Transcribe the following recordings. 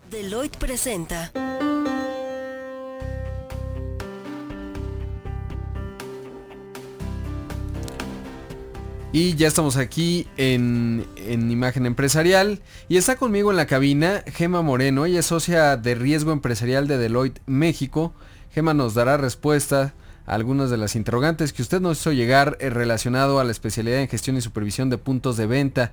Deloitte presenta. Y ya estamos aquí en Imagen Empresarial y está conmigo en la cabina Gema Moreno. Ella es socia de riesgo empresarial de Deloitte México. Gema nos dará respuesta a algunas de las interrogantes que usted nos hizo llegar relacionado a la especialidad en gestión y supervisión de puntos de venta.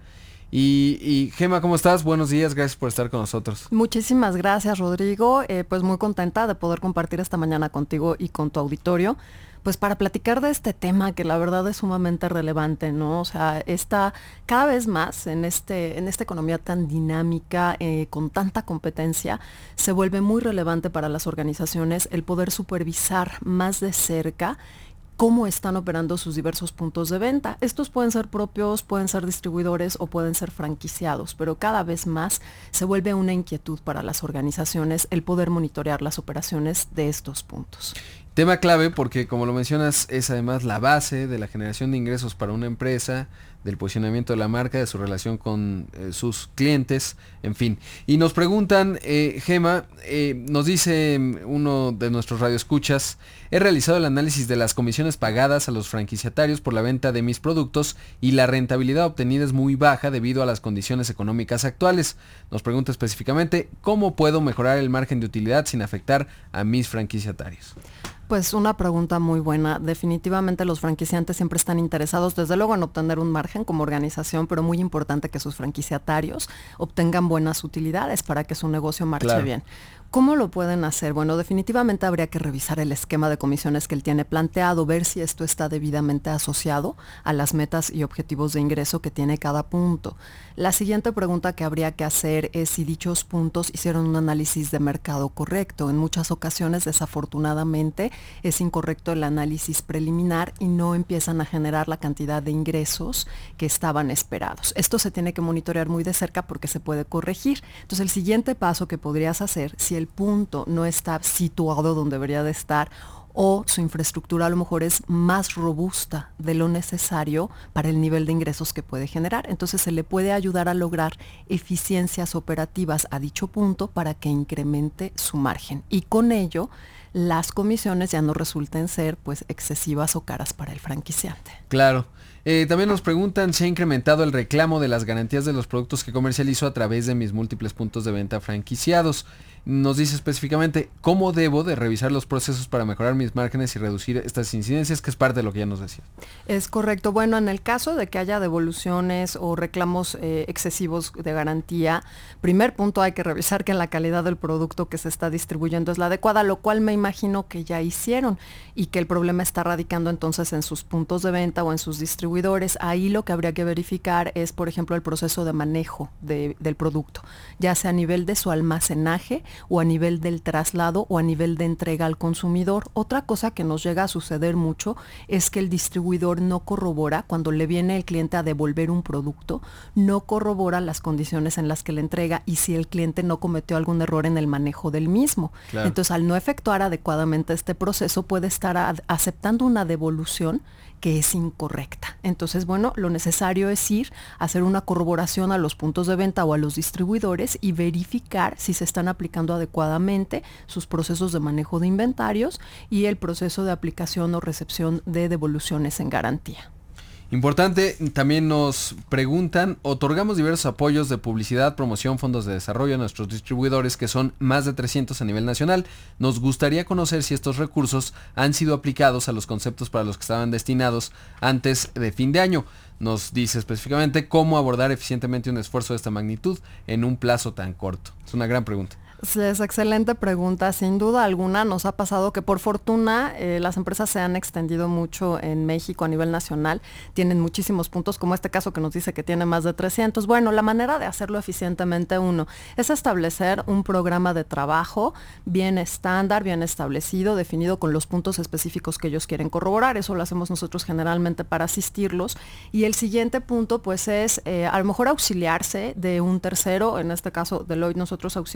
Y Gema, ¿cómo estás? Buenos días, gracias por estar con nosotros. Muchísimas gracias, Rodrigo. Pues muy contenta de poder compartir esta mañana contigo y con tu auditorio, pues para platicar de este tema que la verdad es sumamente relevante, ¿no? O sea, está cada vez más en esta economía tan dinámica, con tanta competencia, se vuelve muy relevante para las organizaciones el poder supervisar más de cerca cómo están operando sus diversos puntos de venta. Estos pueden ser propios, pueden ser distribuidores o pueden ser franquiciados, pero cada vez más se vuelve una inquietud para las organizaciones el poder monitorear las operaciones de estos puntos. Tema clave porque, como lo mencionas, es además la base de la generación de ingresos para una empresa, del posicionamiento de la marca, de su relación con sus clientes, en fin. Y nos preguntan, Gema, nos dice uno de nuestros radioescuchas: he realizado el análisis de las comisiones pagadas a los franquiciatarios por la venta de mis productos y la rentabilidad obtenida es muy baja debido a las condiciones económicas actuales. Nos pregunta específicamente, ¿cómo puedo mejorar el margen de utilidad sin afectar a mis franquiciatarios? Pues una pregunta muy buena. Definitivamente los franquiciantes siempre están interesados, desde luego, en obtener un margen como organización, pero muy importante que sus franquiciatarios obtengan buenas utilidades para que su negocio marche bien. ¿Cómo lo pueden hacer? Bueno, definitivamente habría que revisar el esquema de comisiones que él tiene planteado, ver si esto está debidamente asociado a las metas y objetivos de ingreso que tiene cada punto. La siguiente pregunta que habría que hacer es si dichos puntos hicieron un análisis de mercado correcto. En muchas ocasiones, desafortunadamente, es incorrecto el análisis preliminar y no empiezan a generar la cantidad de ingresos que estaban esperados. Esto se tiene que monitorear muy de cerca porque se puede corregir. Entonces, el siguiente paso que podrías hacer, si el punto no está situado donde debería de estar, o su infraestructura a lo mejor es más robusta de lo necesario para el nivel de ingresos que puede generar. Entonces se le puede ayudar a lograr eficiencias operativas a dicho punto para que incremente su margen. Y con ello, las comisiones ya no resulten ser pues excesivas o caras para el franquiciante. Claro. También nos preguntan si ha incrementado el reclamo de las garantías de los productos que comercializo a través de mis múltiples puntos de venta franquiciados. Nos dice específicamente cómo debo de revisar los procesos para mejorar mis márgenes y reducir estas incidencias, que es parte de lo que ya nos decía. Es correcto. Bueno, en el caso de que haya devoluciones o reclamos excesivos de garantía, primer punto, hay que revisar que la calidad del producto que se está distribuyendo es la adecuada, lo cual me imagino que ya hicieron, y que el problema está radicando entonces en sus puntos de venta o en sus distribuidores. Ahí lo que habría que verificar es, por ejemplo, el proceso de manejo del producto, ya sea a nivel de su almacenaje o a nivel del traslado o a nivel de entrega al consumidor. Otra cosa que nos llega a suceder mucho es que el distribuidor no corrobora, cuando le viene el cliente a devolver un producto, no corrobora las condiciones en las que le entrega y si el cliente no cometió algún error en el manejo del mismo. Claro. Entonces, al no efectuar adecuadamente este proceso, puede estar aceptando una devolución que es incorrecta. Entonces, bueno, lo necesario es ir a hacer una corroboración a los puntos de venta o a los distribuidores y verificar si se están aplicando adecuadamente sus procesos de manejo de inventarios y el proceso de aplicación o recepción de devoluciones en garantía. Importante, también nos preguntan, otorgamos diversos apoyos de publicidad, promoción, fondos de desarrollo a nuestros distribuidores, que son más de 300 a nivel nacional. Nos gustaría conocer si estos recursos han sido aplicados a los conceptos para los que estaban destinados antes de fin de año. Nos dice específicamente cómo abordar eficientemente un esfuerzo de esta magnitud en un plazo tan corto. Es una gran pregunta. Es excelente pregunta. Sin duda alguna nos ha pasado que, por fortuna, las empresas se han extendido mucho en México a nivel nacional, tienen muchísimos puntos, como este caso que nos dice que tiene más de 300. Bueno, la manera de hacerlo eficientemente, uno, es establecer un programa de trabajo bien estándar, bien establecido, definido con los puntos específicos que ellos quieren corroborar. Eso lo hacemos nosotros generalmente para asistirlos. Y el siguiente punto, pues, es a lo mejor auxiliarse de un tercero. En este caso, Deloitte, nosotros auxiliamos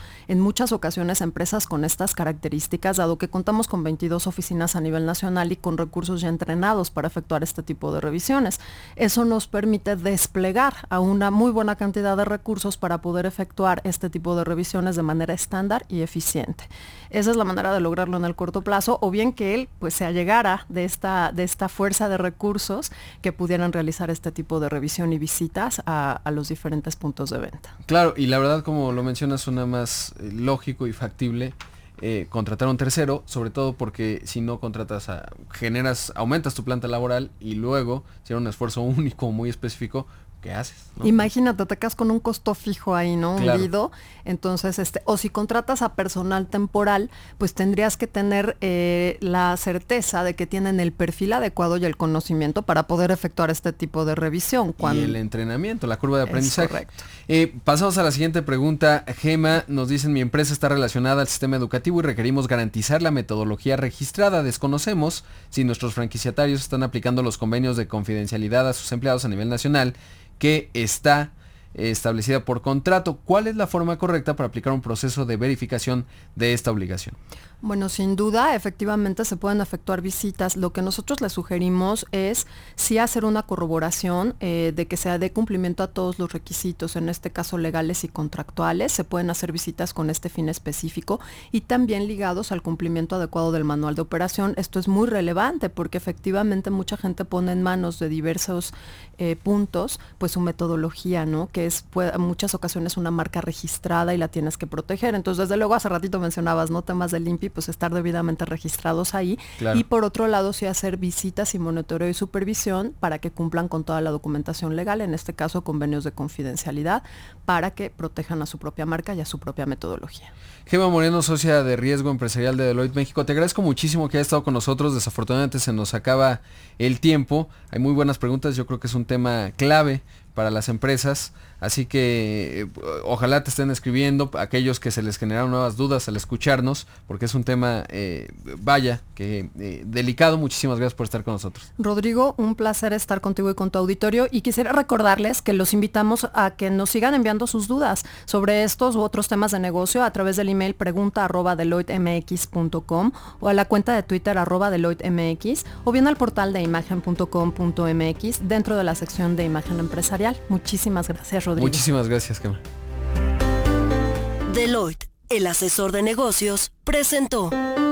en muchas ocasiones empresas con estas características, dado que contamos con 22 oficinas a nivel nacional y con recursos ya entrenados para efectuar este tipo de revisiones. Eso nos permite desplegar a una muy buena cantidad de recursos para poder efectuar este tipo de revisiones de manera estándar y eficiente. Esa es la manera de lograrlo en el corto plazo, o bien que él pues se allegara de esta fuerza de recursos que pudieran realizar este tipo de revisión y visitas a los diferentes puntos de venta. Claro, y la verdad, como lo mencionas, suena más lógico y factible contratar a un tercero, sobre todo porque si no contratas aumentas tu planta laboral y luego, si era un esfuerzo único, muy específico, ¿qué haces? ¿No? Imagínate, te quedas con un costo fijo ahí, ¿no? Claro. Hundido. Entonces, o si contratas a personal temporal, pues tendrías que tener la certeza de que tienen el perfil adecuado y el conocimiento para poder efectuar este tipo de revisión. Y el entrenamiento, la curva de aprendizaje. Correcto. Pasamos a la siguiente pregunta. Gema nos dice: mi empresa está relacionada al sistema educativo y requerimos garantizar la metodología registrada. Desconocemos si nuestros franquiciatarios están aplicando los convenios de confidencialidad a sus empleados a nivel nacional, que está establecida por contrato. ¿Cuál es la forma correcta para aplicar un proceso de verificación de esta obligación? Bueno, sin duda, efectivamente se pueden efectuar visitas. Lo que nosotros les sugerimos es sí hacer una corroboración de que se dé cumplimiento a todos los requisitos, en este caso legales y contractuales. Se pueden hacer visitas con este fin específico y también ligados al cumplimiento adecuado del manual de operación. Esto es muy relevante porque efectivamente mucha gente pone en manos de diversos puntos pues su metodología, ¿no? Que es en muchas ocasiones una marca registrada y la tienes que proteger. Entonces, desde luego, hace ratito mencionabas, ¿no? Temas del INPI, pues estar debidamente registrados ahí. Claro. Y por otro lado, sí hacer visitas y monitoreo y supervisión para que cumplan con toda la documentación legal, en este caso convenios de confidencialidad, para que protejan a su propia marca y a su propia metodología. Gema Moreno, socia de riesgo empresarial de Deloitte México, te agradezco muchísimo que hayas estado con nosotros. Desafortunadamente se nos acaba el tiempo. Hay muy buenas preguntas, yo creo que es un tema clave para las empresas, así que ojalá te estén escribiendo aquellos que se les generaron nuevas dudas al escucharnos, porque es un tema, delicado. Muchísimas gracias por estar con nosotros. Rodrigo, un placer estar contigo y con tu auditorio, y quisiera recordarles que los invitamos a que nos sigan enviando sus dudas sobre estos u otros temas de negocio a través del email pregunta@deloittemx.com o a la cuenta de Twitter @deloittemx, o bien al portal de imagen.com.mx dentro de la sección de imagen empresarial. Muchísimas gracias, Rodrigo. Muchísimas gracias, Gema. Deloitte, el asesor de negocios, presentó